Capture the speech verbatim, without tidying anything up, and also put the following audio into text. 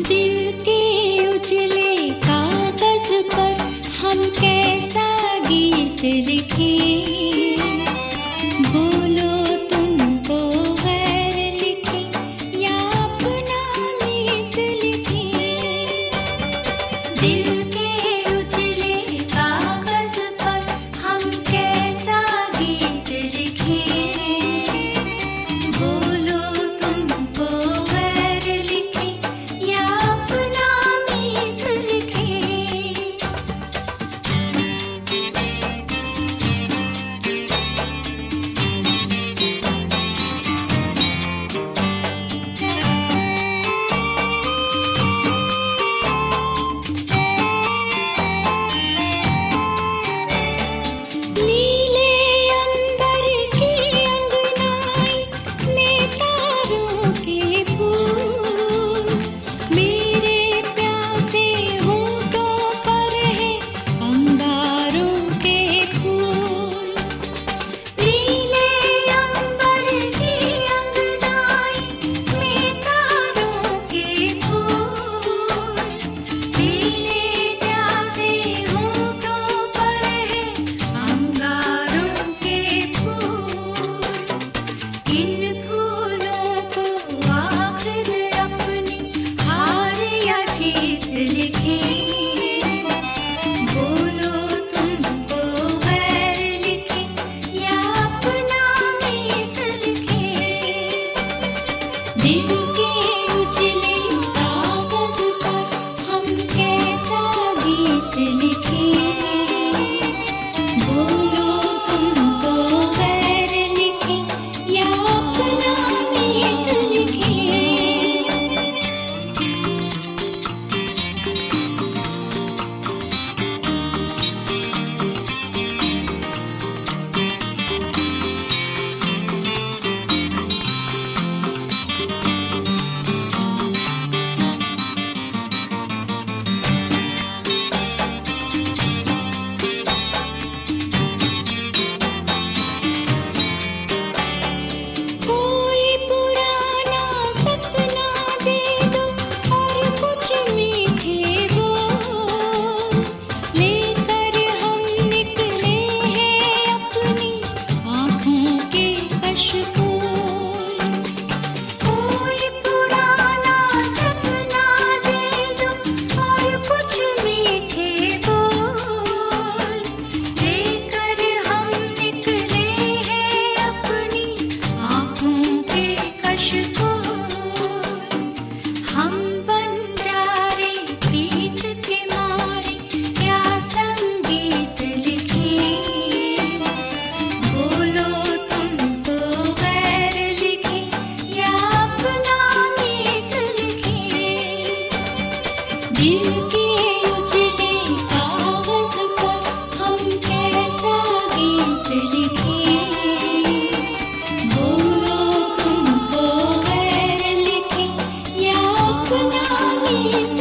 दिल के उजले कागज पर हम कैसा गीत लिखें, बोलो तुमको गैर लिखे या अपना मीत लिखे। दिल के उजले कागज पर हम कैसा गीत लिखें, बोलो तुमको गैर लिखे या अपना मीत लिखे। नीले अंबर की अंगनाई में तारों के फूल, मेरे प्यासे होठों पर है अंगारों के फूल। नीले अंबर की अंगनाई में तारों के फूल, मेरे प्यासे होठों पर है अंगारों के फूल। इन फूलों को आखिर अपनी हार या जीत लिखे, बोलो तुमको गैर लिखे या अपना मीत लिखे। दिल के उजले कागज पर हम कैसा गीत लिखे, बोलो तुमको गैर लिखे या अपना मीत लिखे। कोई पुराना सपना दे दो और कुछ मीठे बोल, लेकर हम निकले हैं अपनी आँखों के कशकोल। कोई पुराना सपना दे दो और कुछ मीठे बोल, लेकर हम निकले हैं अपनी आँखों के कशकोल। हम बंजारे प्रीत के मारे क्या संगीत लिखे, बोलो तुमको गैर लिखे या अपना मीत लिखे। दिल के उजले कागज पर हम कैसा गीत लिखे, बोलो तुमको गैर लिखे या अपना मीत